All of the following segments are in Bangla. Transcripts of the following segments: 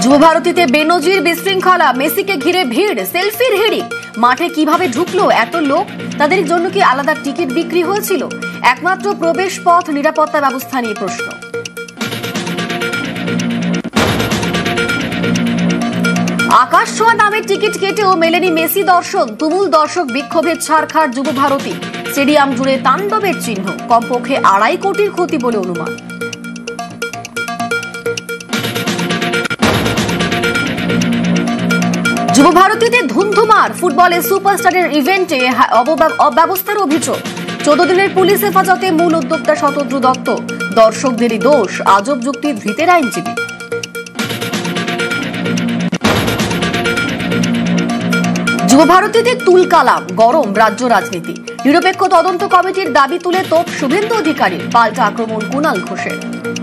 যুবভারতীতে বেনজির বিশৃঙ্খলা, মেসিকে ঘিরে ভিড়, সেলফির হিড়ি। মাঠে কিভাবে ঢুকলো এত লোক? তাদের জন্য কি আলাদা টিকিট বিক্রি হয়েছিল? একমাত্র প্রবেশ পথ নিরাপত্তা ব্যবস্থা নিয়ে প্রশ্ন। আকাশ ছোঁয়া দামের টিকিট কেটেও মেলেনি মেসি দর্শন। তুমুল দর্শক বিক্ষোভে ছারখার যুবভারতী। স্টেডিয়াম জুড়ে তাণ্ডবের চিহ্ন। কমপক্ষে 2.5 কোটির ক্ষতি বলে অনুমান। যুবভারতীতে ধুন্ধুমার, ফুটবলে সুপারস্টারের ইভেন্টে অব্যবস্থার অভিযোগ। 14 দিনের পুলিশ হেফাজতে মূল উদ্যোক্তা শতদ্রু দত্ত। দর্শকদেরই দোষ, আজব যুক্তি ধৃতের আইনজীবী। যুবভারতীতে তুলকালাম, গরম রাজ্য রাজনীতি। নিরপেক্ষ তদন্ত কমিটির দাবি তুলে তোপ শুভেন্দু অধিকারী, পাল্টা আক্রমণ কুণাল ঘোষের।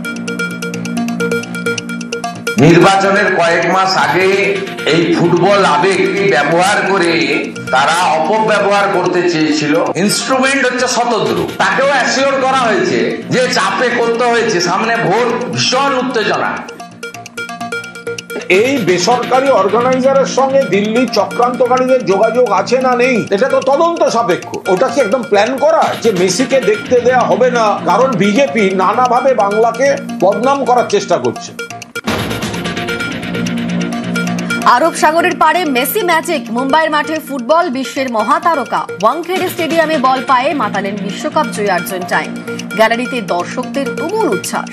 নির্বাচনের কয়েক মাস আগে এই ফুটবল আবেগ ব্যবহার করে তারা অপব্যবহার করতে চেয়েছিল। ইনস্ট্রুমেন্ট হচ্ছে শতদ্রু, তাকেও অ্যাসিওর করা হয়েছে যে চাপে করতে হয়েছে, সামনে ভোট, ভীষণ উত্তেজনা। এই বেসরকারি অর্গানাইজারের সঙ্গে দিল্লি চক্রান্তকারীদের যোগাযোগ আছে না নেই, এটা তো তদন্ত সাপেক্ষ। ওটা কি একদম প্ল্যান করা যে মেসিকে দেখতে দেয়া হবে না কারণ বিজেপি নানাভাবে বাংলাকে বদনাম করার চেষ্টা করছে? আরব সাগরের পারে মেসি ম্যাজিক। মুম্বাইয়ের মাঠে ফুটবল বিশ্বের মহাতারকা। ওয়াংখেড়ে স্টেডিয়ামে বল পায়ে মাতালেন বিশ্বকাপ জয়ী আর্জেন্টাইন। গ্যালারিতে দর্শকদের তুমুল উচ্ছ্বাস।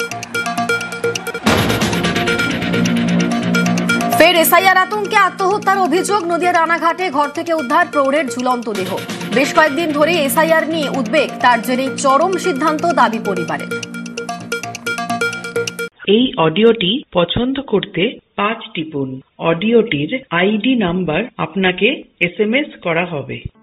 ফের এসআইআর আতঙ্কে আত্মহত্যার অভিযোগ। নদিয়া রানাঘাটে ঘর থেকে উদ্ধার প্রৌঢ়ের ঝুলন্ত দেহ। বেশ কয়েকদিন ধরে এসআইআর নিয়ে উদ্বেগ, তার জেরে চরম সিদ্ধান্ত দাবি পরিবারের। এই অডিওটি পছন্দ করতে 5 টিপুন। অডিওটির আইডি নাম্বার আপনাকে SMS করা হবে।